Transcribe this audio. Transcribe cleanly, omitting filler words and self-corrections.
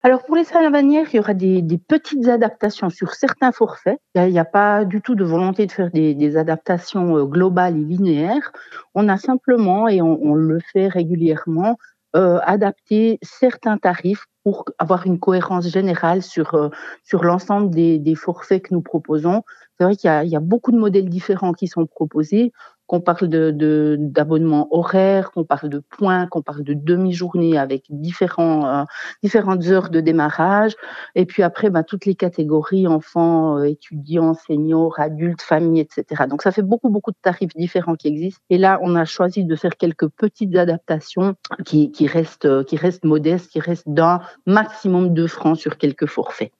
Alors pour les salles à bannières, il y aura des petites adaptations sur certains forfaits. Il y a pas du tout de volonté de faire des adaptations, globales et linéaires. On a simplement et on le fait régulièrement, adapté certains tarifs pour avoir une cohérence générale sur l'ensemble des forfaits que nous proposons. C'est vrai qu'il y a beaucoup de modèles différents qui sont proposés, qu'on parle d'abonnements horaires, qu'on parle de points, qu'on parle de demi-journée avec différentes heures de démarrage et puis après, toutes les catégories enfants, étudiants, seniors, adultes, familles et cetera. Donc ça fait beaucoup, beaucoup de tarifs différents qui existent et là, on a choisi de faire quelques petites adaptations qui restent modestes, qui restent d'un maximum 2 francs sur quelques forfaits.